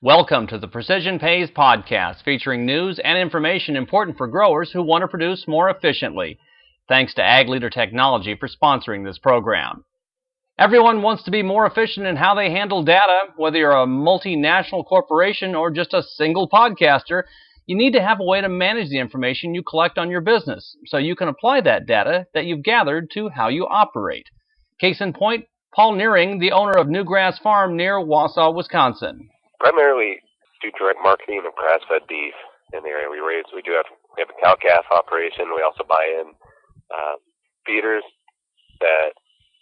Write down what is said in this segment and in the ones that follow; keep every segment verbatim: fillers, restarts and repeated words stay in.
Welcome to the Precision Pays podcast, featuring news and information important for growers who want to produce more efficiently. Thanks to Ag Leader Technology for sponsoring this program. Everyone wants to be more efficient in how they handle data. Whether you're a multinational corporation or just a single podcaster, you need to have a way to manage the information you collect on your business so you can apply that data that you've gathered to how you operate. Case in point, Paul Nearing, the owner of Newgrass Farm near Wausau, Wisconsin. Primarily do direct marketing of grass-fed beef in the area we raise. We do have we have a cow-calf operation. We also buy in uh, feeders that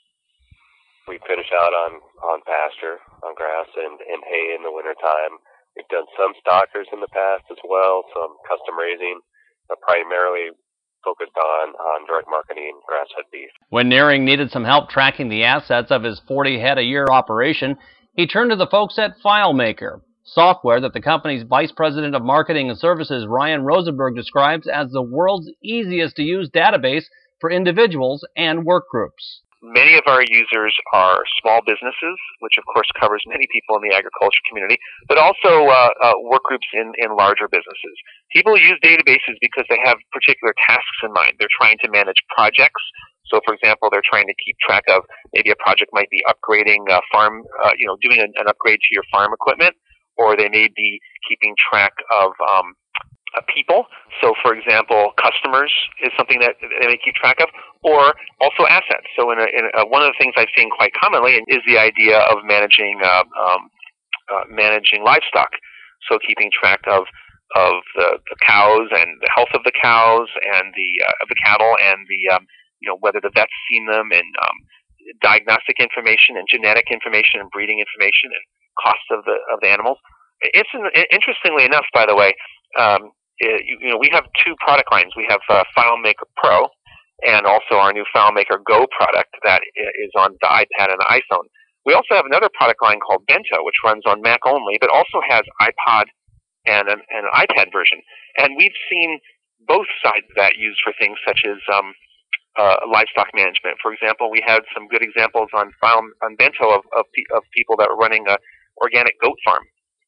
we finish out on, on pasture, on grass, and, and hay in the wintertime. We've done some stockers in the past as well, some custom raising, but primarily focused on, on direct marketing grass-fed beef. When Nearing needed some help tracking the assets of his forty head a year operation, he turned to the folks at FileMaker, software that the company's Vice President of Marketing and Services, Ryan Rosenberg, describes as the world's easiest to use database for individuals and work groups. Many of our users are small businesses, which of course covers many people in the agriculture community, but also uh, uh, work groups in, in larger businesses. People use databases because they have particular tasks in mind. They're trying to manage projects. So, for example, they're trying to keep track of maybe a project might be upgrading a farm, uh, you know, doing an, an upgrade to your farm equipment, or they may be keeping track of um, uh, people. So, for example, customers is something that they may keep track of, or also assets. So, in, a, in a, one of the things I've seen quite commonly is the idea of managing uh, um, uh, managing livestock. So, keeping track of of the, the cows and the health of the cows and the uh, of the cattle and the um, you know, whether the vet's seen them, and um, diagnostic information and genetic information and breeding information and cost of the of the animals. It's interestingly enough, by the way, um, it, you, you know, we have two product lines. We have uh, FileMaker Pro and also our new FileMaker Go product that is on the iPad and the iPhone. We also have another product line called Bento, which runs on Mac only, but also has iPod and an, an iPad version. And we've seen both sides of that used for things such as um, Uh, livestock management. For example, we had some good examples on file, on Bento of, of, of people that were running a organic goat farm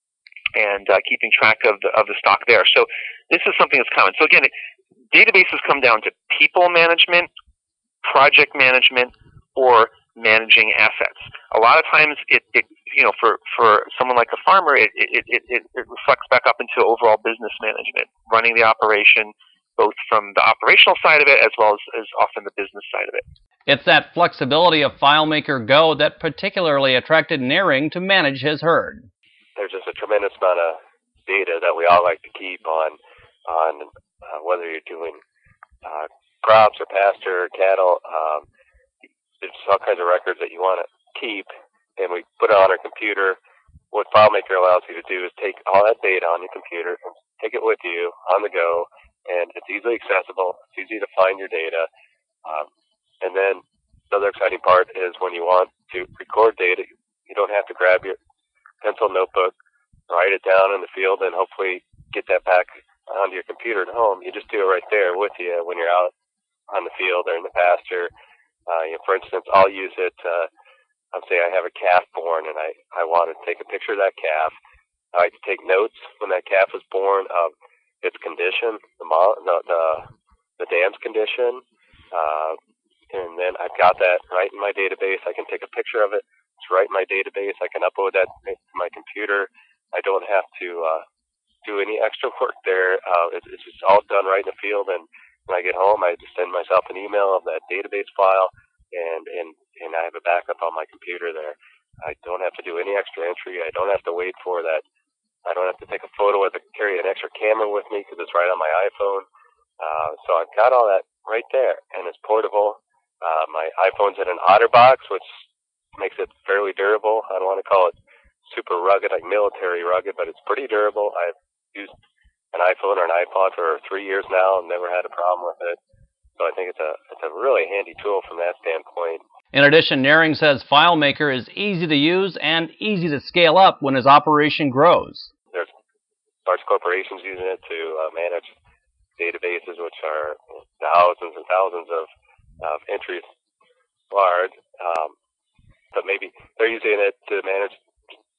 and uh, keeping track of the of the stock there. So this is something that's common. So again, it, databases come down to people management, project management, or managing assets. A lot of times, it, it you know for, for someone like a farmer, it it, it it it reflects back up into overall business management, running the operation, both from the operational side of it as well as, as often the business side of it. It's that flexibility of FileMaker Go that particularly attracted Nearing to manage his herd. There's just a tremendous amount of data that we all like to keep on, on uh, whether you're doing uh, crops or pasture or cattle. Um, there's all kinds of records that you want to keep, and we put it on our computer. What FileMaker allows you to do is take all that data on your computer and take it with you on the go, and it's easily accessible. It's easy to find your data. Um, and then another exciting part is when you want to record data, you don't have to grab your pencil notebook, write it down in the field, and hopefully get that back onto your computer at home. You just do it right there with you when you're out on the field or in the pasture. Uh, you know, for instance, I'll use it. Uh, I'll say I have a calf born, and I, I want to take a picture of that calf. I like to take notes when that calf was born of its condition, the the the, the dam's condition, uh, and then I've got that right in my database. I can take a picture of it. It's right in my database. I can upload that to my computer. I don't have to uh, do any extra work there. Uh, it's, it's just all done right in the field. And when I get home, I just send myself an email of that database file, and and and I have a backup on my computer there. I don't have to do any extra entry. I don't have to wait for that. I don't have to take a photo with it, carry an extra camera with me because it's right on my iPhone. Uh, so I've got all that right there, and it's portable. Uh, my iPhone's in an OtterBox, which makes it fairly durable. I don't want to call it super rugged, like military rugged, but it's pretty durable. I've used an iPhone or an iPod for three years now and never had a problem with it. So I think it's a it's a really handy tool from that standpoint. In addition, Nearing says FileMaker is easy to use and easy to scale up when his operation grows. There's large corporations using it to uh, manage databases, which are thousands and thousands of, of entries large. Um, but maybe they're using it to manage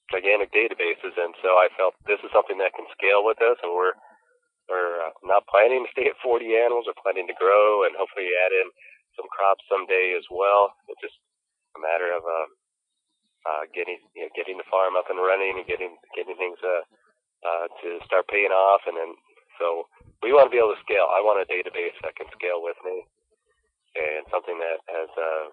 gigantic databases, and so I felt this is something that can scale with us, and we're we're uh, not planning to stay at forty animals. We're planning to grow and hopefully add in some crops someday as well. It's just a matter of uh, uh, getting you know, getting the farm up and running and getting getting things uh, uh, to start paying off, and then so we want to be able to scale. I want a database that can scale with me, and something that has uh,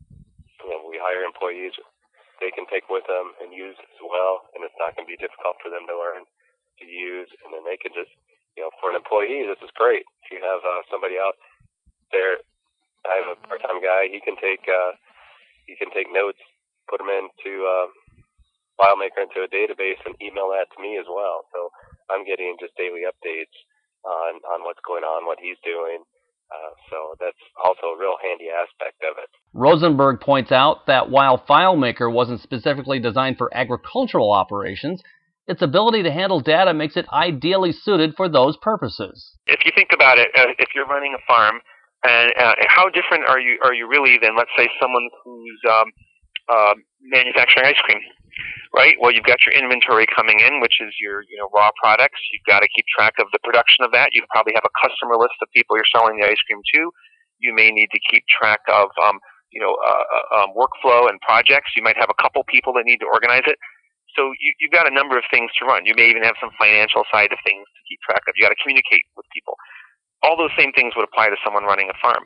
you know we hire employees they can take with them and use as well, and it's not going to be difficult for them to learn to use, and then they can just you know for an employee this is great. If you have uh, somebody out there, I have a part-time guy. He can take uh, he can take notes, put them into uh, FileMaker into a database, and email that to me as well. So I'm getting just daily updates on on what's going on, what he's doing. Uh, so that's also a real handy aspect of it. Rosenberg points out that while FileMaker wasn't specifically designed for agricultural operations, its ability to handle data makes it ideally suited for those purposes. If you think about it, uh, if you're running a farm, and uh, how different are you are you really than, let's say, someone who's um, uh, manufacturing ice cream, right? Well, you've got your inventory coming in, which is your you know raw products. You've got to keep track of the production of that. You probably have a customer list of people you're selling the ice cream to. You may need to keep track of um, you know uh, uh, um, workflow and projects. You might have a couple people that need to organize it. So you, you've got a number of things to run. You may even have some financial side of things to keep track of. You got to communicate with people. All those same things would apply to someone running a farm.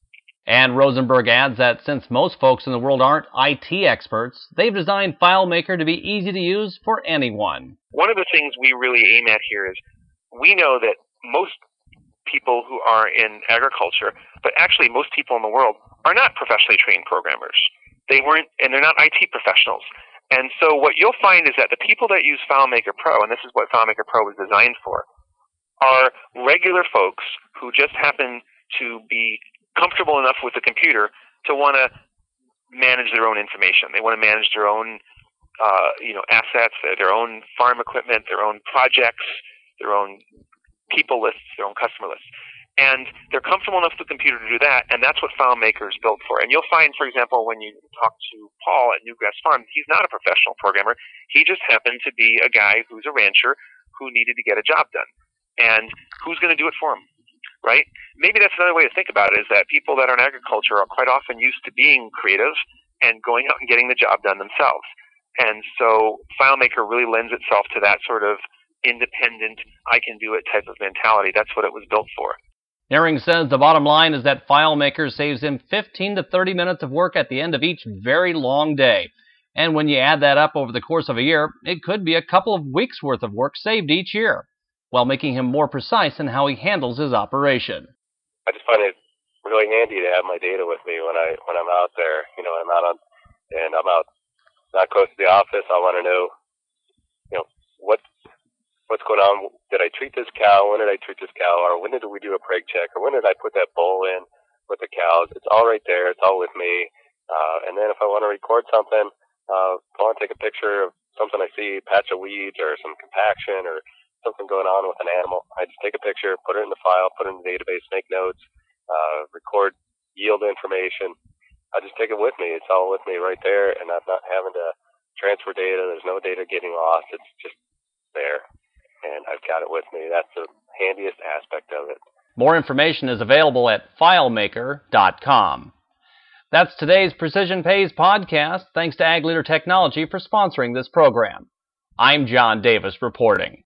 And Rosenberg adds that since most folks in the world aren't I T experts, they've designed FileMaker to be easy to use for anyone. One of the things we really aim at here is we know that most people who are in agriculture, but actually most people in the world, are not professionally trained programmers. They weren't, and they're not I T professionals. And so what you'll find is that the people that use FileMaker Pro, and this is what FileMaker Pro was designed for, are regular folks who just happen to be comfortable enough with the computer to want to manage their own information. They want to manage their own, uh, you know, assets, their own farm equipment, their own projects, their own people lists, their own customer lists. And they're comfortable enough with the computer to do that, and that's what FileMaker is built for. And you'll find, for example, when you talk to Paul at Newgrass Farm, he's not a professional programmer. He just happened to be a guy who's a rancher who needed to get a job done. And who's going to do it for him, right? Maybe that's another way to think about it, is that people that are in agriculture are quite often used to being creative and going out and getting the job done themselves. And so FileMaker really lends itself to that sort of independent, I-can-do-it type of mentality. That's what it was built for. Ehring says the bottom line is that FileMaker saves him fifteen to thirty minutes of work at the end of each very long day. And when you add that up over the course of a year, it could be a couple of weeks' worth of work saved each year, while making him more precise in how he handles his operation. I just find it really handy to have my data with me when I when I'm out there. You know, I'm out on and I'm out not close to the office. I want to know, you know, what what's going on. Did I treat this cow? When did I treat this cow? Or when did we do a preg check? Or when did I put that bull in with the cows? It's all right there. It's all with me. Uh, and then if I want to record something, uh, I want to take a picture of something I see, a patch of weeds or some compaction or something going on with an animal. I just take a picture, put it in the file, put it in the database, make notes, uh, record yield information. I just take it with me. It's all with me right there, and I'm not having to transfer data. There's no data getting lost. It's just there, and I've got it with me. That's the handiest aspect of it. More information is available at FileMaker dot com. That's today's Precision Pays podcast. Thanks to Ag Leader Technology for sponsoring this program. I'm John Davis reporting.